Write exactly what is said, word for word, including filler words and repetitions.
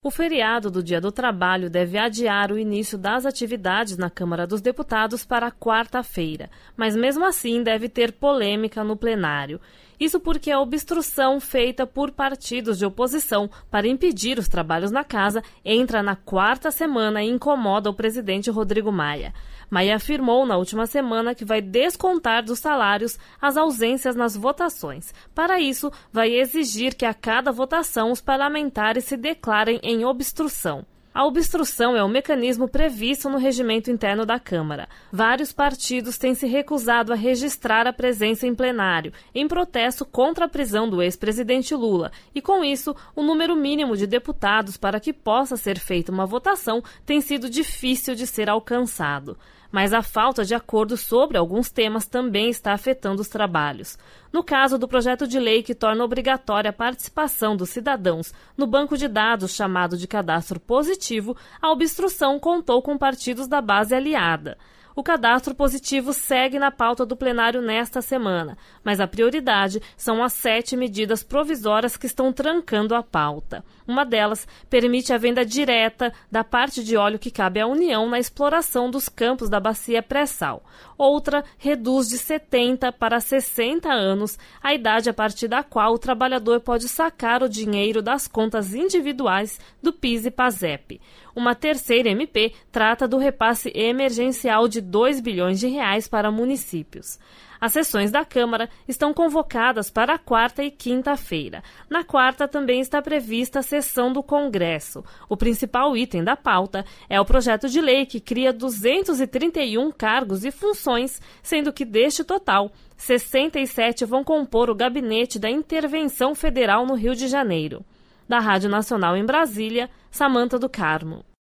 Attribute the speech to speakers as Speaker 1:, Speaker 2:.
Speaker 1: O feriado do Dia do Trabalho deve adiar o início das atividades na Câmara dos Deputados para quarta-feira, mas mesmo assim deve ter polêmica no plenário. Isso porque a obstrução feita por partidos de oposição para impedir os trabalhos na casa entra na quarta semana e incomoda o presidente Rodrigo Maia. Maia afirmou na última semana que vai descontar dos salários as ausências nas votações. Para isso, vai exigir que a cada votação os parlamentares se declarem em obstrução. A obstrução é um mecanismo previsto no regimento interno da Câmara. Vários partidos têm se recusado a registrar a presença em plenário, em protesto contra a prisão do ex-presidente Lula, e com isso, o número mínimo de deputados para que possa ser feita uma votação tem sido difícil de ser alcançado. Mas a falta de acordo sobre alguns temas também está afetando os trabalhos. No caso do projeto de lei que torna obrigatória a participação dos cidadãos no banco de dados chamado de cadastro positivo, a obstrução contou com partidos da base aliada. O cadastro positivo segue na pauta do plenário nesta semana, mas a prioridade são as sete medidas provisórias que estão trancando a pauta. Uma delas permite a venda direta da parte de óleo que cabe à União na exploração dos campos da bacia pré-sal. Outra reduz de setenta para sessenta anos a idade a partir da qual o trabalhador pode sacar o dinheiro das contas individuais do PIS e PASEP. Uma terceira M P trata do repasse emergencial de dois bilhões de reais para municípios. As sessões da Câmara estão convocadas para a quarta e quinta-feira. Na quarta também está prevista a sessão do Congresso. O principal item da pauta é o projeto de lei que cria duzentos e trinta e um cargos e funções, sendo que deste total, sessenta e sete vão compor o Gabinete da Intervenção Federal no Rio de Janeiro. Da Rádio Nacional em Brasília, Samantha do Carmo.